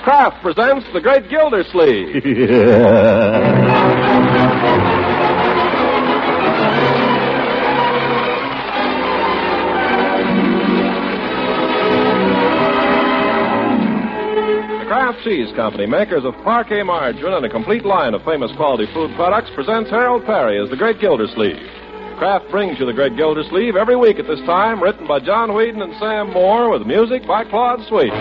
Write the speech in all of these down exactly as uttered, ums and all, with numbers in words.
Kraft presents The Great Gildersleeve. The Kraft Cheese Company, makers of Parquet margarine and a complete line of famous quality food products, presents Harold Perry as The Great Gildersleeve. Kraft brings you The Great Gildersleeve every week at this time, written by John Whedon and Sam Moore, with music by Claude Sweet.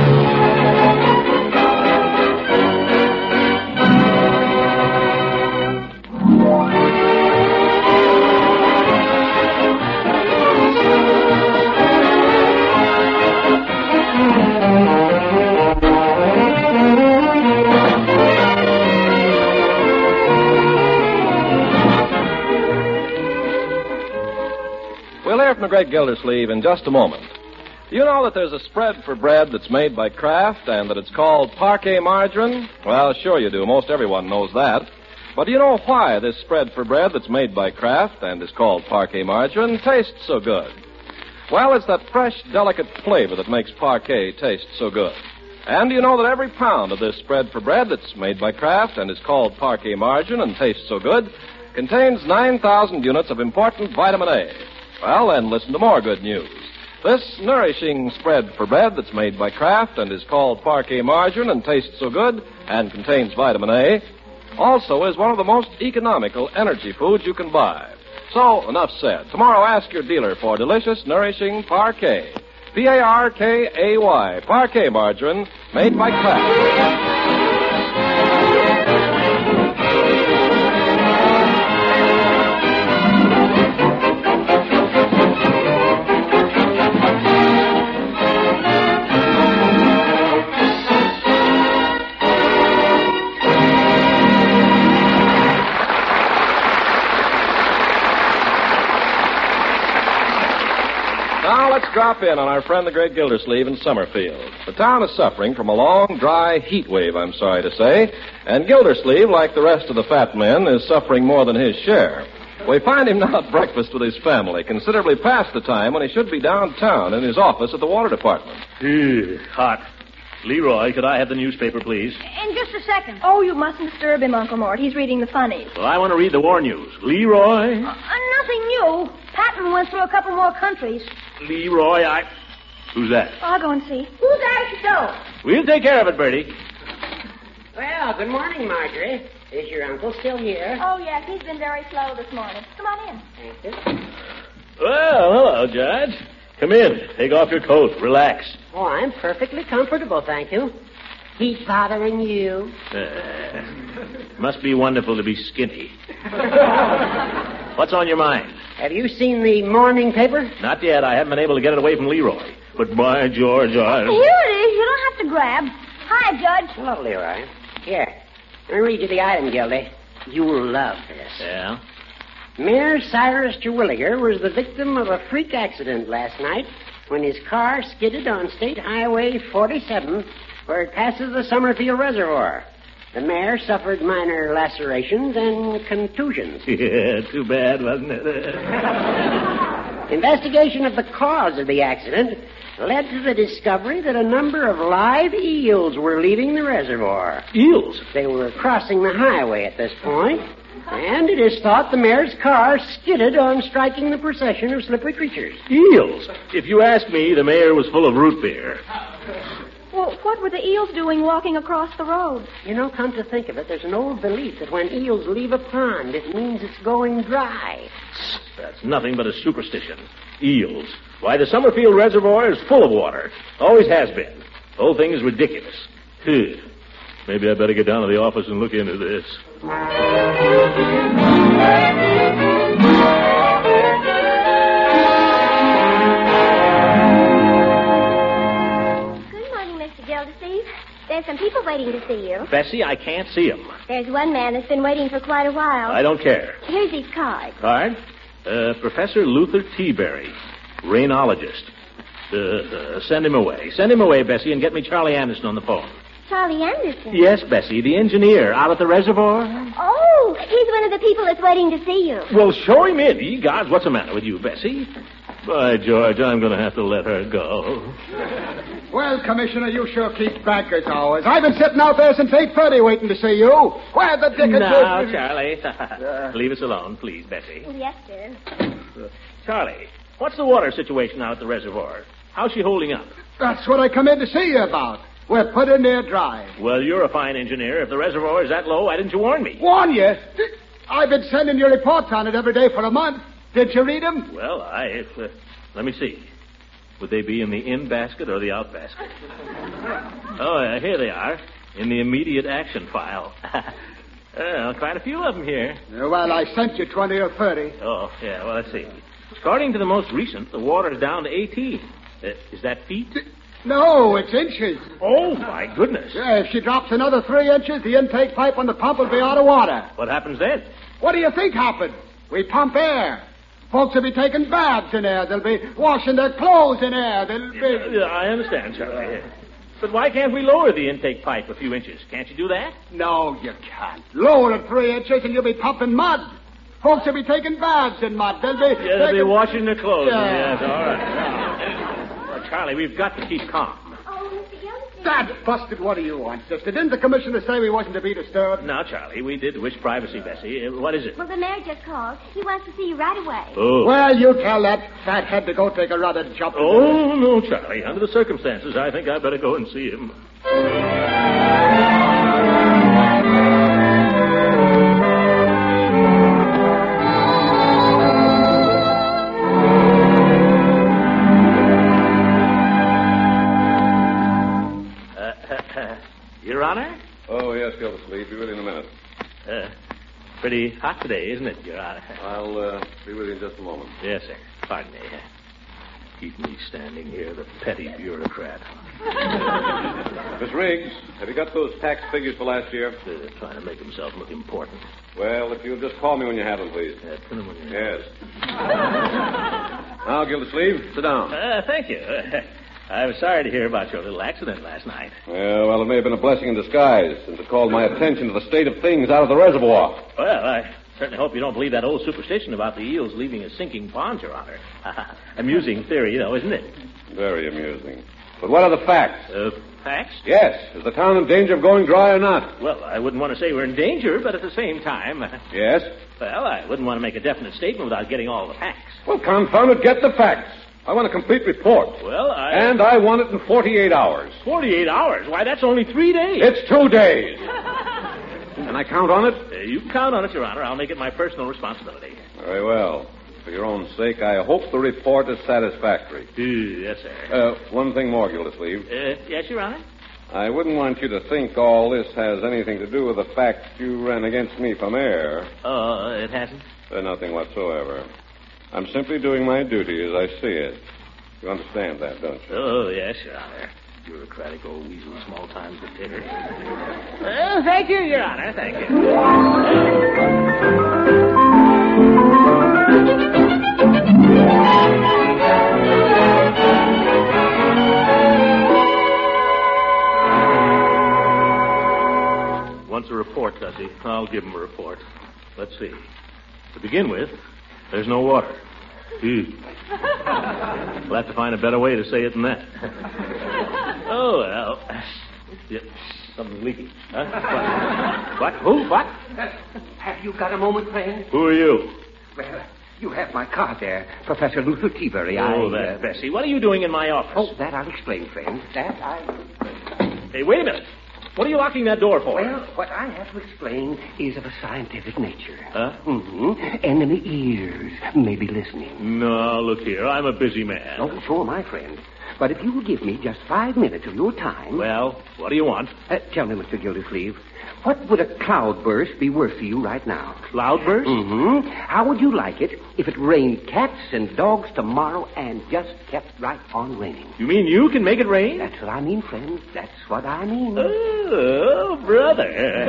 We'll hear from the Great Gildersleeve in just a moment. Do you know that there's a spread for bread that's made by Kraft and that it's called Parquet margarine? Well, sure you do. Most everyone knows that. But do you know why this spread for bread that's made by Kraft and is called Parquet margarine tastes so good? Well, it's that fresh, delicate flavor that makes Parquet taste so good. And do you know that every pound of this spread for bread that's made by Kraft and is called Parquet margarine and tastes so good contains nine thousand units of important vitamin A? Well, then listen to more good news. This nourishing spread for bread that's made by Kraft and is called Parquet margarine and tastes so good and contains vitamin A also is one of the most economical energy foods you can buy. So, enough said. Tomorrow, ask your dealer for delicious, nourishing Parquet. P A R K A Y, Parquet margarine, made by Kraft. Now let's drop in on our friend the Great Gildersleeve in Summerfield. The town is suffering from a long, dry heat wave, I'm sorry to say, and Gildersleeve, like the rest of the fat men, is suffering more than his share. We find him now at breakfast with his family, considerably past the time when he should be downtown in his office at the water department. Ew, hot. Leroy, could I have the newspaper, please? In just a second. Oh, you mustn't disturb him, Uncle Mort. He's reading the funnies. Well, I want to read the war news. Leroy? Uh, nothing new. Patton went through a couple more countries. Leroy, I... Who's that? I'll go and see. Who's at the door? We'll take care of it, Bertie. Well, good morning, Marjorie. Is your uncle still here? Oh, yes. He's been very slow this morning. Come on in. Thank you. Well, hello, Judge. Come in. Take off your coat. Relax. Oh, I'm perfectly comfortable, thank you. Heat bothering you? Uh, must be wonderful to be skinny. What's on your mind? Have you seen the morning paper? Not yet. I haven't been able to get it away from Leroy. But by George, I... Here it is. You don't have to grab. Hi, Judge. Hello, Leroy. Here. Let me read you the item, Gildy. You'll love this. Yeah? Mayor Cyrus Terwilliger was the victim of a freak accident last night when his car skidded on State Highway forty-seven where it passes the Summerfield Reservoir. The mayor suffered minor lacerations and contusions. Yeah, too bad, wasn't it? Investigation of the cause of the accident led to the discovery that a number of live eels were leaving the reservoir. Eels? They were crossing the highway at this point, and it is thought the mayor's car skidded on striking the procession of slippery creatures. Eels? If you ask me, the mayor was full of root beer. Well, what were the eels doing walking across the road? You know, come to think of it, there's an old belief that when eels leave a pond, it means it's going dry. That's nothing but a superstition. Eels. Why, the Summerfield Reservoir is full of water. Always has been. The whole thing is ridiculous. Ugh. Maybe I better get down to the office and look into this. Gildersleeve, there's some people waiting to see you. Bessie, I can't see him. There's one man that's been waiting for quite a while. I don't care. Here's his card. Card? Uh, Professor Luther T-Berry, rainologist. Uh, uh, send him away. Send him away, Bessie, and get me Charlie Anderson on the phone. Charlie Anderson? Yes, Bessie, the engineer out at the reservoir. Oh, he's one of the people that's waiting to see you. Well, show him in. Ye gods, what's the matter with you, Bessie? By George, I'm going to have to let her go. Well, Commissioner, you sure keep back as always. I've been sitting out there since eight thirty waiting to see you. Where the dickens Now, is... Charlie. Uh, Leave us alone, please, Bessie. Yes, sir. Uh, Charlie, what's the water situation out at the reservoir? How's she holding up? That's what I come in to see you about. We're put in there dry. Well, you're a fine engineer. If the reservoir is that low, why didn't you warn me? Warn you? I've been sending you reports on it every day for a month. Did you read them? Well, I... If, uh, let me see. Would they be in the in basket or the out basket? Oh, uh, here they are. In the immediate action file. Well, quite a few of them here. Uh, well, I sent you twenty or thirty. Oh, yeah, well, let's see. According to the most recent, the water's down to eighteen. Uh, is that feet? No, it's inches. Oh, my goodness. Yeah, if she drops another three inches, the intake pipe on the pump will be out of water. What happens then? What do you think happened? We pump air. Folks will be taking baths in air. They'll be washing their clothes in air. They'll be... Yeah, I understand, Charlie. But why can't we lower the intake pipe a few inches? Can't you do that? No, you can't. Lower it three inches and you'll be pumping mud. Folks will be taking baths in mud. They'll be... Yeah, they'll taking... be washing their clothes. Yeah. Yes, all right. Well, Charlie, we've got to keep calm. Oh, Mister Gildersleeve. That's busted. What do you want, sister? Didn't the commissioner say we wasn't to be disturbed? Now, Charlie, we did wish privacy, Bessie. Uh, what is it? Well, the mayor just called. He wants to see you right away. Oh. Well, you tell that fathead to go take a run and jump. Oh, no, Charlie. Under the circumstances, I think I'd better go and see him. Your Honor? Oh, yes, Gildersleeve. Be with you in a minute. Uh, pretty hot today, isn't it, Your Honor? I'll uh, be with you in just a moment. Yes, sir. Pardon me. Keep me standing here, the petty bureaucrat. Miss Riggs, have you got those tax figures for last year? Uh, trying to make himself look important. Well, if you'll just call me when you have them, please. Uh, put 'em in your- Yes. Now, Gildersleeve, sit down. Uh, thank you. I was sorry to hear about your little accident last night. Yeah, well, it may have been a blessing in disguise, since it called my attention to the state of things out of the reservoir. Well, I certainly hope you don't believe that old superstition about the eels leaving a sinking pond, Your Honor. Amusing theory, though, isn't it? Very amusing. But what are the facts? Uh, facts? Yes. Is the town in danger of going dry or not? Well, I wouldn't want to say we're in danger, but at the same time... Yes? Well, I wouldn't want to make a definite statement without getting all the facts. Well, confound it, get the facts. I want a complete report. Well, I... And I want it in forty-eight hours. forty-eight hours? Why, that's only three days. It's two days. Can I count on it? Uh, you can count on it, Your Honor. I'll make it my personal responsibility. Very well. For your own sake, I hope the report is satisfactory. Uh, yes, sir. Uh, one thing more, Gildersleeve. Uh, yes, Your Honor? I wouldn't want you to think all this has anything to do with the fact you ran against me for mayor. Oh, uh, it hasn't? Uh, nothing whatsoever. I'm simply doing my duty as I see it. You understand that, don't you? Oh, yes, Your Honor. Bureaucratic old weasel, small time dictator. Well, thank you, Your Honor. Thank you. Wants a report, does he? I'll give him a report. Let's see. To begin with, there's no water. Ew. We'll have to find a better way to say it than that. Oh, well. Yeah, something's leaking. Huh? What? What? Who? What? Have you got a moment, friend? Who are you? Well, you have my card there, Professor Luther Teabury. Oh, I, that uh... Bessie. What are you doing in my office? Oh, that I'll explain, friend. That I... Hey, wait a minute. What are you locking that door for? Well, what I have to explain is of a scientific nature. Huh? Mm-hmm. Enemy ears may be listening. No, look here. I'm a busy man. Oh, so am I, friend. But if you will give me just five minutes of your time... Well, what do you want? Uh, tell me, Mister Gildersleeve, what would a cloudburst be worth to you right now? Cloudburst? Mm-hmm. How would you like it if it rained cats and dogs tomorrow and just kept right on raining? You mean you can make it rain? That's what I mean, friend. That's what I mean. Oh, brother.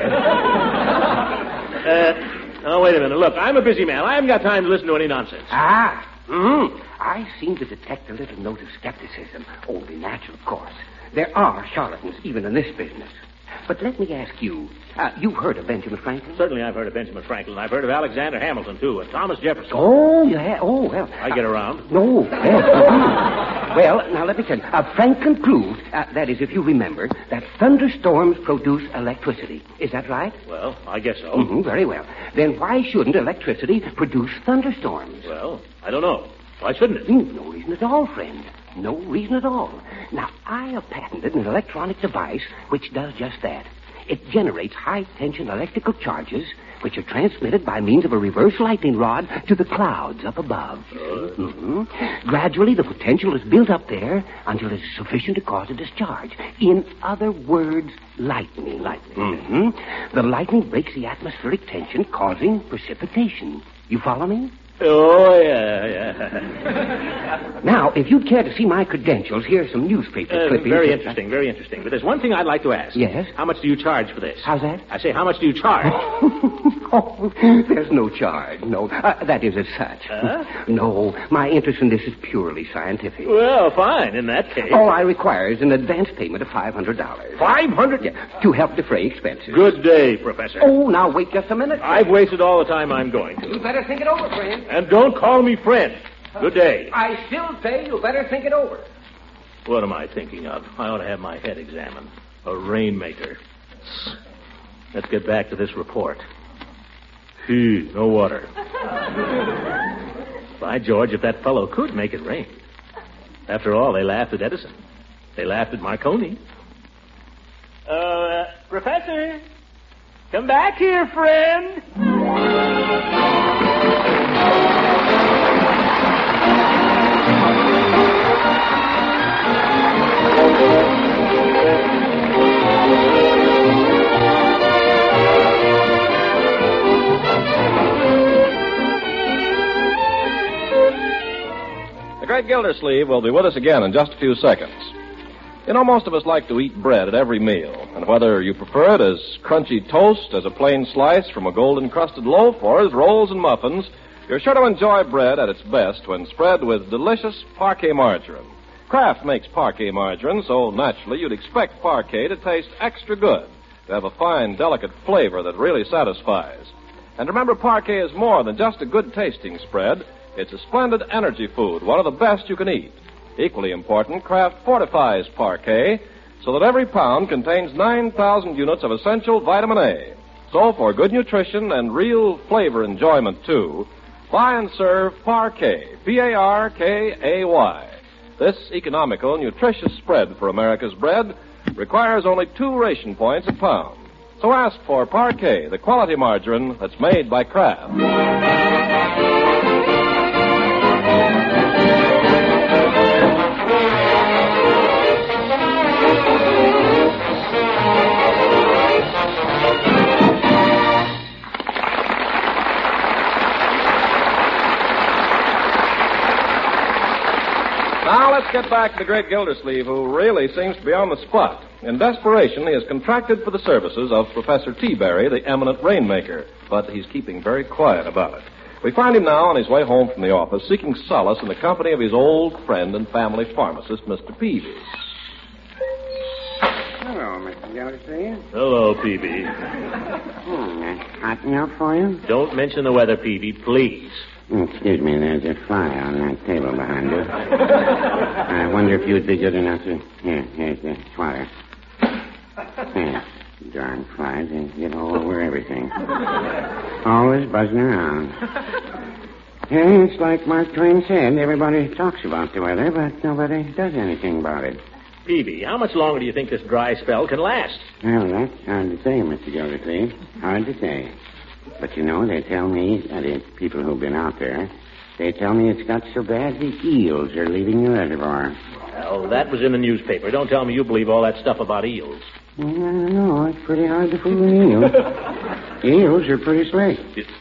uh, oh, wait a minute. Look, I'm a busy man. I haven't got time to listen to any nonsense. Ah, mm-hmm. I seem to detect a little note of skepticism. Only natural, of course. There are charlatans even in this business. But let me ask you, uh, you've heard of Benjamin Franklin? Certainly I've heard of Benjamin Franklin. I've heard of Alexander Hamilton, too, and Thomas Jefferson. Oh, you have? Oh, well. I get around. No, well, well, now let me tell you. Uh, Franklin proved, uh, that is, if you remember, that thunderstorms produce electricity. Is that right? Well, I guess so. Mm-hmm, very well. Then why shouldn't electricity produce thunderstorms? Well, I don't know. Why shouldn't it? Mm, no reason at all, friend. No reason at all. Now, I have patented an electronic device which does just that. It generates high-tension electrical charges which are transmitted by means of a reverse lightning rod to the clouds up above. Uh, Mm-hmm. Gradually, the potential is built up there until it is sufficient to cause a discharge. In other words, lightning. Lightning. Mm-hmm. The lightning breaks the atmospheric tension, causing precipitation. You follow me? Oh, yeah, yeah. Now, if you'd care to see my credentials, here's some newspaper Uh, clippings. very interesting, very interesting. But there's one thing I'd like to ask. Yes? How much do you charge for this? How's that? I say, how much do you charge? Oh, there's no charge, no. Uh, that is as such. Huh? No, my interest in this is purely scientific. Well, fine, in that case. All I require is an advance payment of five hundred dollars. Five hundred? Yeah, to help defray expenses. Good day, Professor. Oh, now wait just a minute. I've wasted all the time I'm going to. You better think it over, friend. And don't call me friend. Good day. I still say you better think it over. What am I thinking of? I ought to have my head examined. A rainmaker. Let's get back to this report. Phew, no water. By George, if that fellow could make it rain. After all, they laughed at Edison. They laughed at Marconi. Uh, Professor, come back here, friend. The great Gildersleeve will be with us again in just a few seconds. You know, most of us like to eat bread at every meal, and whether you prefer it as crunchy toast, as a plain slice from a golden-crusted loaf, or as rolls and muffins, you're sure to enjoy bread at its best when spread with delicious Parquet margarine. Kraft makes Parquet margarine, so naturally you'd expect Parquet to taste extra good, to have a fine, delicate flavor that really satisfies. And remember, Parquet is more than just a good-tasting spread. It's a splendid energy food, one of the best you can eat. Equally important, Kraft fortifies Parquet so that every pound contains nine thousand units of essential vitamin A. So for good nutrition and real flavor enjoyment, too, buy and serve Parquet, P A R K A Y. This economical, nutritious spread for America's bread requires only two ration points a pound. So ask for Parquet, the quality margarine that's made by Kraft. Now let's get back to the great Gildersleeve, who really seems to be on the spot. In desperation, he has contracted for the services of Professor T-Berry, the eminent rainmaker, but he's keeping very quiet about it. We find him now on his way home from the office, seeking solace in the company of his old friend and family pharmacist, Mister Peavy. Hello, Mister Gildersleeve. Hello, Peavy. Hmm, hot enough for you? Don't mention the weather, Peavy, please. Excuse me, there's a fly on that table behind you. I wonder if you'd be good enough to... Here, here's the water. Here, darn flies, they get all over everything. Always buzzing around. Yeah, it's like Mark Twain said, everybody talks about the weather, but nobody does anything about it. Peavy, how much longer do you think this dry spell can last? Well, that's hard to say, Mister Gildersleeve. Hard to say. But you know, they tell me, that is, people who've been out there, they tell me it's got so bad the eels are leaving the reservoir. Well, that was in the newspaper. Don't tell me you believe all that stuff about eels. Well, I don't know. It's pretty hard to fool an eel. Eels are pretty slick.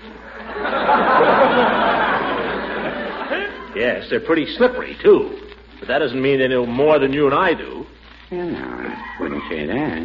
Yes, they're pretty slippery, too. But that doesn't mean they know more than you and I do. Well, no, I wouldn't say that.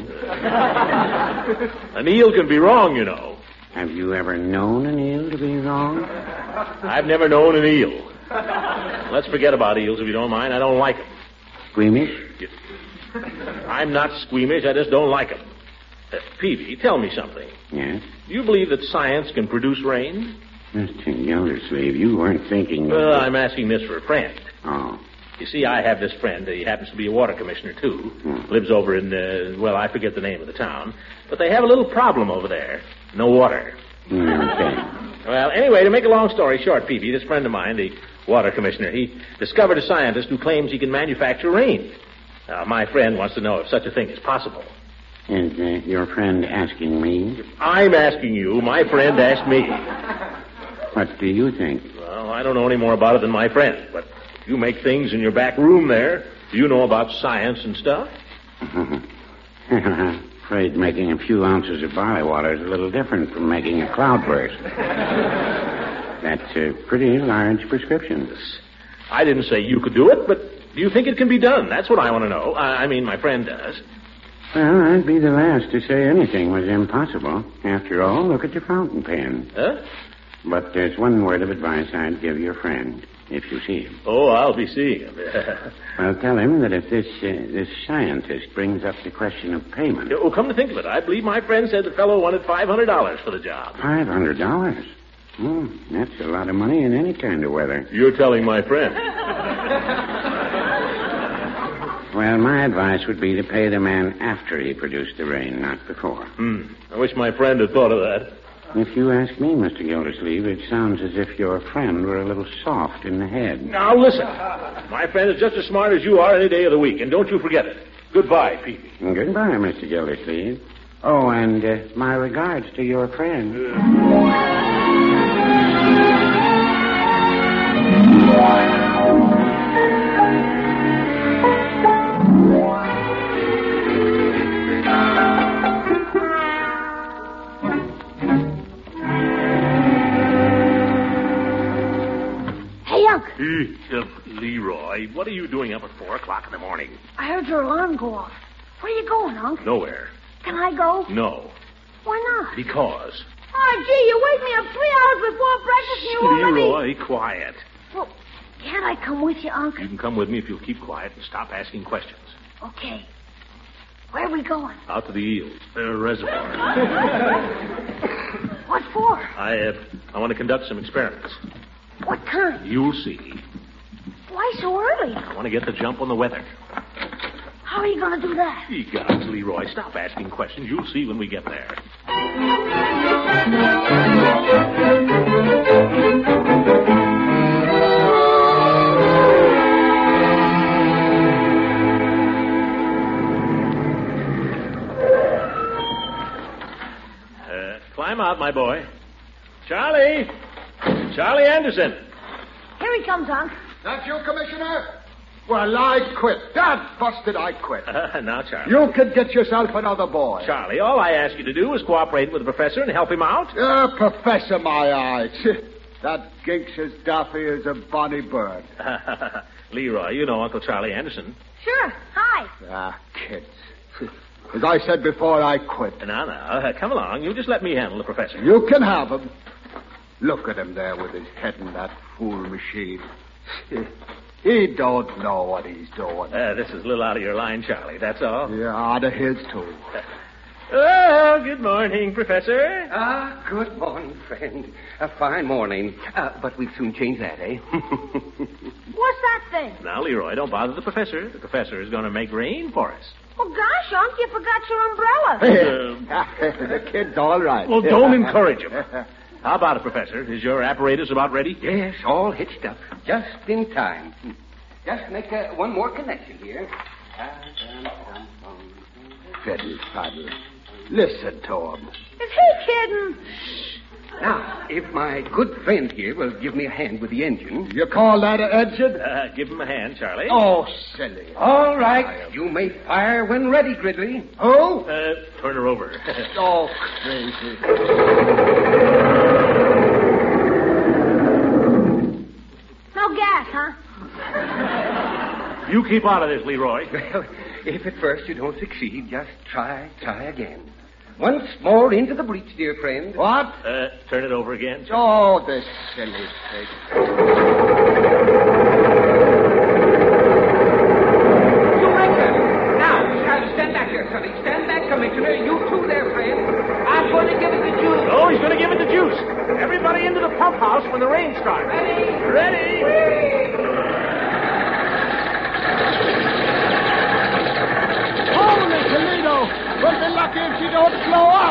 An eel can be wrong, you know. Have you ever known an eel to be wrong? I've never known an eel. Let's forget about eels, if you don't mind. I don't like them. Squeamish? I'm not squeamish. I just don't like them. Uh, Peavy, tell me something. Yes? Do you believe that science can produce rain? Mister Gildersleeve, you weren't thinking... Well, I'm asking this for a friend. Oh. You see, I have this friend. He happens to be a water commissioner, too. Hmm. Lives over in, uh, well, I forget the name of the town. But they have a little problem over there. No water. Okay. Well, anyway, to make a long story short, Peavy, this friend of mine, the water commissioner, he discovered a scientist who claims he can manufacture rain. Now, my friend wants to know if such a thing is possible. Is uh, your friend asking me? I'm asking you. My friend asked me. What do you think? Well, I don't know any more about it than my friend, but you make things in your back room there. Do you know about science and stuff? I'm afraid making a few ounces of barley water is a little different from making a cloudburst. That's a pretty large prescription. I didn't say you could do it, but do you think it can be done? That's what I want to know. I, I mean, my friend does. Well, I'd be the last to say anything was impossible. After all, look at your fountain pen. Huh? But there's one word of advice I'd give your friend, if you see him. Oh, I'll be seeing him. Well, tell him that if this uh, this scientist brings up the question of payment... Oh, come to think of it, I believe my friend said the fellow wanted five hundred dollars for the job. five hundred dollars? Hmm, that's a lot of money in any kind of weather. You're telling my friend. Well, my advice would be to pay the man after he produced the rain, not before. Hmm. I wish my friend had thought of that. If you ask me, Mister Gildersleeve, it sounds as if your friend were a little soft in the head. Now, listen. My friend is just as smart as you are any day of the week, and don't you forget it. Goodbye, Peavy. Goodbye, Mister Gildersleeve. Oh, and uh, my regards to your friend. Uh, Leroy, what are you doing up at four o'clock in the morning? I heard your alarm go off. Where are you going, Unc? Nowhere. Can I go? No. Why not? Because. Oh, gee, you wake me up three hours before breakfast and you already... Leroy, quiet. Well, can't I come with you, Unc? You can come with me if you'll keep quiet and stop asking questions. Okay. Where are we going? Out to the Eels, uh, reservoir. What for? I, uh, I want to conduct some experiments. What kind? You'll see. Why so early? I want to get the jump on the weather. How are you going to do that? Ye gods, Leroy, stop asking questions. You'll see when we get there. Uh, climb out, my boy. Charlie! Charlie Anderson. Here he comes, Unc. That you, Commissioner? Well, I quit. Dad busted, I quit. Uh, now, Charlie. You could get yourself another boy. Charlie, all I ask you to do is cooperate with the professor and help him out. Uh, Professor, my eyes. That ginks as daffy as a bonny bird. Leroy, you know Uncle Charlie Anderson. Sure. Hi. Ah, kids. As I said before, I quit. Now, now, uh, come along. You just let me handle the professor. You can have him. Look at him there with his head in that fool machine. He don't know what he's doing. Uh, this is a little out of your line, Charlie, that's all. Yeah, out of his, too. Oh, good morning, Professor. Ah, good morning, friend. A fine morning. Uh, but we'll soon change that, eh? What's that thing? Now, Leroy, don't bother the professor. The professor is going to make rain for us. Oh, gosh, Unc, you forgot your umbrella. Uh, The kid's all right. well, don't encourage him. How about it, Professor? Is your apparatus about ready? Yes, all hitched up. Just in time. Just make uh, one more connection here. Fiddle faddle. Listen to him. Is he kidding? Now, if my good friend here will give me a hand with the engine. You call that an engine? Uh, give him a hand, Charlie. Oh, silly. All right. You may fire when ready, Gridley. Who? Uh, turn her over. Oh, crazy. No gas, huh? You keep out of this, Leroy. Well, if at first you don't succeed, just try, try again. Once more into the breach, dear friend. What? Uh, turn it over again. Oh, this silly thing. You reckon? Now, stand back there, Sonny. Stand back, Commissioner. You two there, when the rain starts. Ready? Ready? Holy Toledo! We'll be lucky if she don't blow up.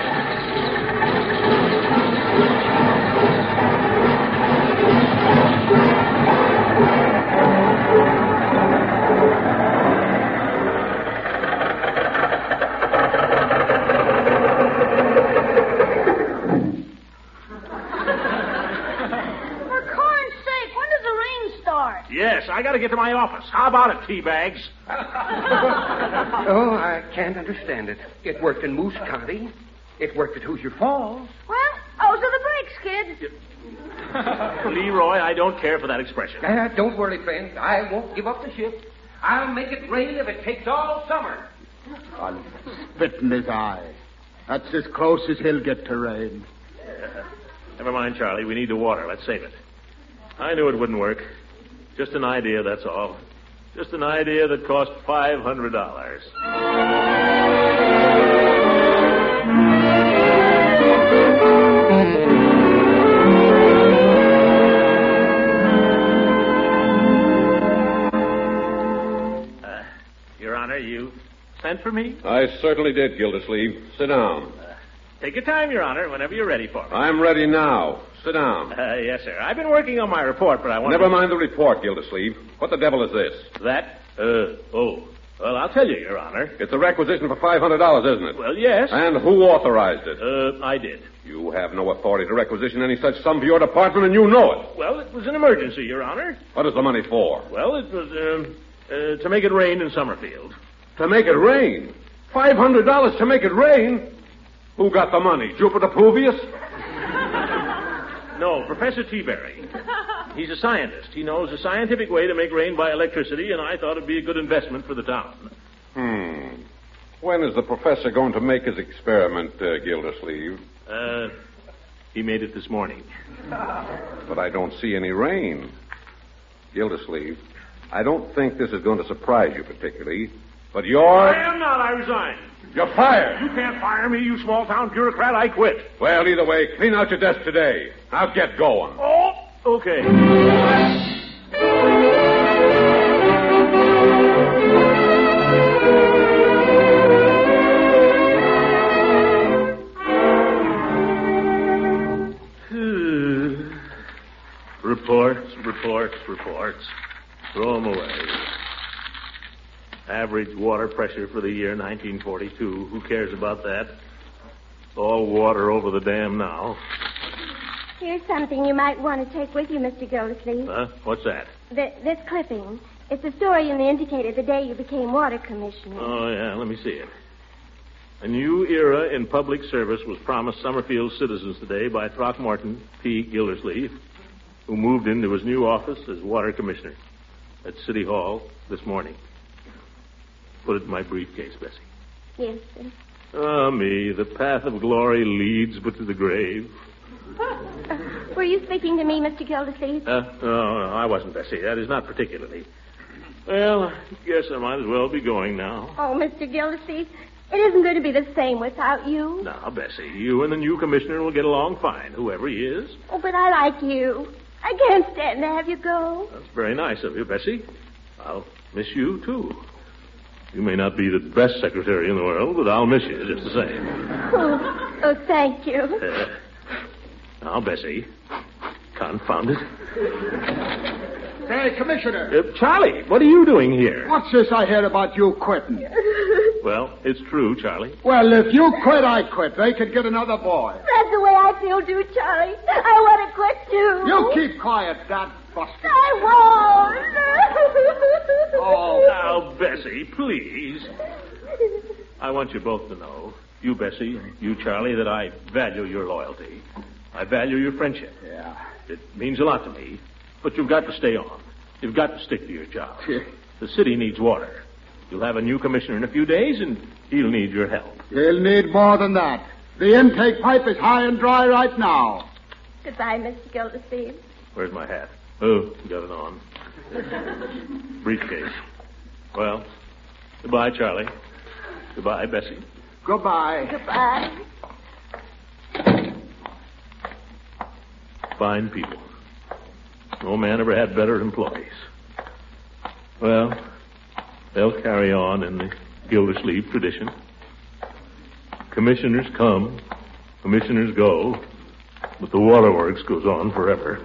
Yes, I got to get to my office. How about it, tea bags? Oh, I can't understand it. It worked in Moose County. It worked at Hoosier Falls. Well, those are the breaks, kid. Leroy, I don't care for that expression. Uh, don't worry, friend. I won't give up the ship. I'll make it rain if it takes all summer. I'll spit in his eye. That's as close as he'll get to rain. Uh, never mind, Charlie. We need the water. Let's save it. I knew it wouldn't work. Just an idea, that's all. Just an idea that cost five hundred dollars. Uh, Your Honor, you sent for me? I certainly did, Gildersleeve. Sit down. Uh, take your time, Your Honor, whenever you're ready for me. I'm ready now. Sit down. Uh, yes, sir. I've been working on my report, but I want Never to... mind the report, Gildersleeve. What the devil is this? That? Uh, oh. Well, I'll tell you, Your Honor. It's a requisition for five hundred dollars, isn't it? Well, yes. And who authorized it? Uh, I did. You have no authority to requisition any such sum for your department, and you know it. Well, it was an emergency, Your Honor. What is the money for? Well, it was, um, uh, to make it rain in Summerfield. To make it rain? five hundred dollars to make it rain? Who got the money? Jupiter Pluvius? No, Professor T-Berry. He's a scientist. He knows a scientific way to make rain by electricity, and I thought it'd be a good investment for the town. Hmm. When is the professor going to make his experiment, uh, Gildersleeve? Uh, he made it this morning. But I don't see any rain. Gildersleeve, I don't think this is going to surprise you particularly, but you're... I am not. I resign. You're fired. You can't fire me, you small-town bureaucrat. I quit. Well, either way, clean out your desk today. I'll get going. Oh, okay. Reports, reports, reports. Throw them away. Average water pressure for the year nineteen forty-two. Who cares about that? All water over the dam now. Here's something you might want to take with you, Mister Gildersleeve. Huh? What's that? Th- this clipping. It's a story in the Indicator the day you became water commissioner. Oh, yeah. Let me see it. A new era in public service was promised Summerfield citizens today by Throckmorton P. Gildersleeve, who moved into his new office as water commissioner at City Hall this morning. Put it in my briefcase, Bessie. Yes, sir. Ah, me. The path of glory leads but to the grave. Uh, were you speaking to me, Mister Gildersleeve? Uh, no, no, I wasn't, Bessie. That is not particularly. Well, I guess I might as well be going now. Oh, Mister Gildersleeve, it isn't going to be the same without you. Now, Bessie, you and the new commissioner will get along fine, whoever he is. Oh, but I like you. I can't stand to have you go. That's very nice of you, Bessie. I'll miss you, too. You may not be the best secretary in the world, but I'll miss you just the same. Oh, oh thank you. Uh, now, Bessie, confound it. Hey, Commissioner. Uh, Charlie, what are you doing here? What's this I hear about you quitting? Well, it's true, Charlie. Well, if you quit, I quit. They could get another boy. That's the way I feel, too, Charlie. I want to quit, too. You keep quiet, Dad Buster. I won't. Oh. Now, Bessie, please. I want you both to know, you, Bessie, you, Charlie, that I value your loyalty. I value your friendship. Yeah. It means a lot to me. But you've got to stay on. You've got to stick to your job. The city needs water. You'll have a new commissioner in a few days, and he'll need your help. He'll need more than that. The intake pipe is high and dry right now. Goodbye, Mister Gildersleeve. Where's my hat? Oh, got it on. Briefcase. Well, goodbye, Charlie. Goodbye, Bessie. Goodbye. Goodbye. Fine people. No man ever had better employees. Well, they'll carry on in the Gildersleeve tradition. Commissioners come, commissioners go, but the waterworks goes on forever.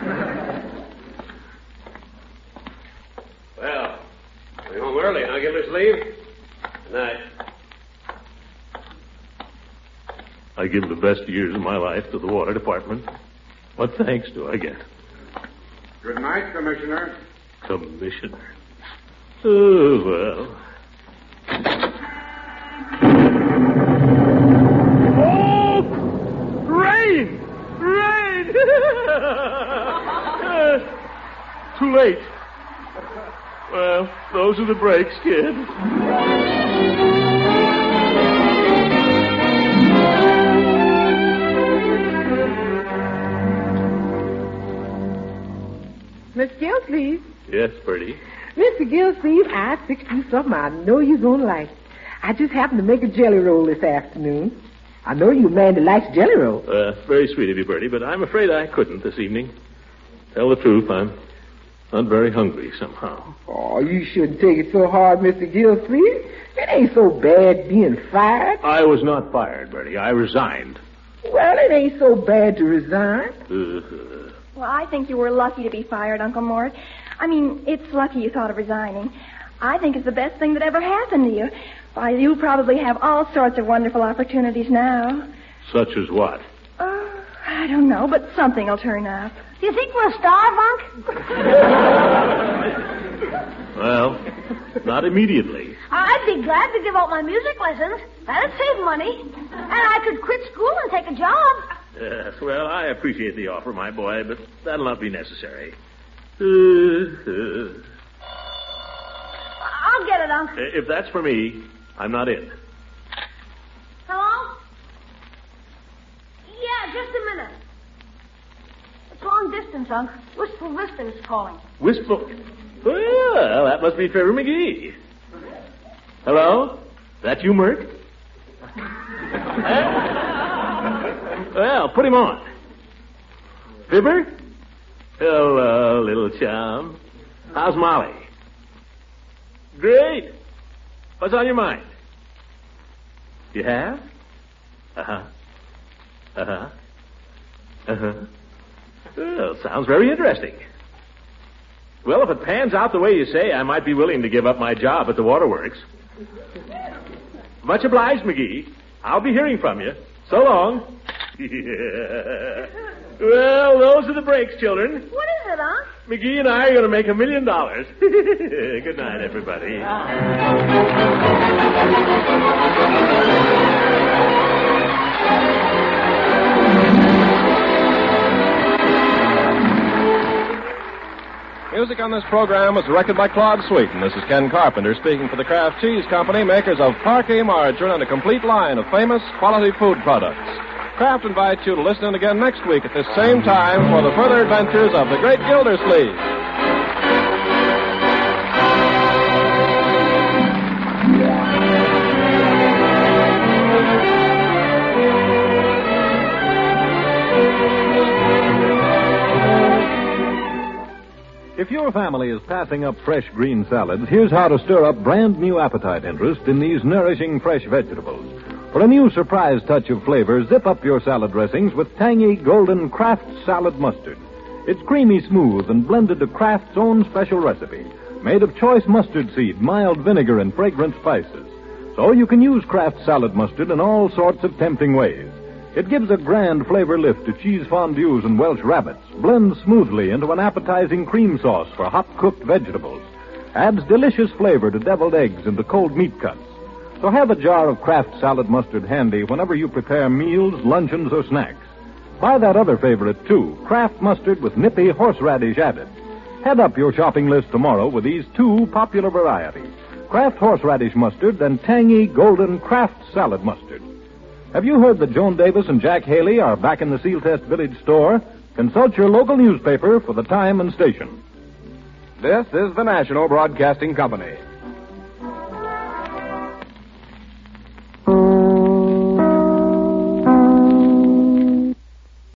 Well, we're home early, huh, Gildersleeve? Good night. I give the best years of my life to the water department. What thanks do I get? Good night, Commissioner. Commissioner? Oh, well. Oh! Rain! Rain! uh, too late. Well, those are the breaks, kid. Miss Gilsleeve. Yes, Bertie. Mister Gilsleeve, I fixed you something I know you're going to like. I just happened to make a jelly roll this afternoon. I know you're a man that likes jelly roll. Uh, very sweet of you, Bertie, but I'm afraid I couldn't this evening. Tell the truth, I'm not very hungry somehow. Oh, you shouldn't take it so hard, Mister Gilsleeve. It ain't so bad being fired. I was not fired, Bertie. I resigned. Well, it ain't so bad to resign. Uh, Well, I think you were lucky to be fired, Uncle Mort. I mean, it's lucky you thought of resigning. I think it's the best thing that ever happened to you. Why, you probably have all sorts of wonderful opportunities now. Such as what? Oh, I don't know, but something will turn up. Do you think we'll starve, Unc? Well, not immediately. I'd be glad to give up my music lessons. That'd save money. And I could quit school and take a job. Yes, well, I appreciate the offer, my boy, but that'll not be necessary. Uh, uh, I'll get it, Unc. if that's for me, I'm not in. Hello? Yeah, just a minute. It's long distance, Unc. Wistful Vista is calling. Wistful? Well, that must be Fibber McGee. Hello? That you, Merc? Well, put him on. Fibber? Hello, little chum. How's Molly? Great. What's on your mind? You have? Uh-huh. Uh-huh. Uh-huh. Well, sounds very interesting. Well, if it pans out the way you say, I might be willing to give up my job at the waterworks. Much obliged, McGee. I'll be hearing from you. So long. Yeah. Well, those are the breaks, children. What is it, Unc? McGee and I are going to make a million dollars. Good night, everybody. Music on this program was directed by Claude Sweeten. This is Ken Carpenter speaking for the Kraft Cheese Company, makers of Parquet Margarine and a complete line of famous quality food products. Kraft invites you to listen in again next week at this same time for the further adventures of the great Gildersleeve. If your family is passing up fresh green salads, here's how to stir up brand new appetite interest in these nourishing fresh vegetables. For a new surprise touch of flavor, zip up your salad dressings with tangy golden Kraft salad mustard. It's creamy smooth and blended to Kraft's own special recipe, made of choice mustard seed, mild vinegar, and fragrant spices. So you can use Kraft salad mustard in all sorts of tempting ways. It gives a grand flavor lift to cheese fondues and Welsh rabbits, blends smoothly into an appetizing cream sauce for hot-cooked vegetables, adds delicious flavor to deviled eggs and to cold meat cuts. So have a jar of Kraft salad mustard handy whenever you prepare meals, luncheons, or snacks. Buy that other favorite, too, Kraft mustard with nippy horseradish added. Head up your shopping list tomorrow with these two popular varieties, Kraft horseradish mustard and tangy golden Kraft salad mustard. Have you heard that Joan Davis and Jack Haley are back in the Seal Test Village store? Consult your local newspaper for the time and station. This is the National Broadcasting Company.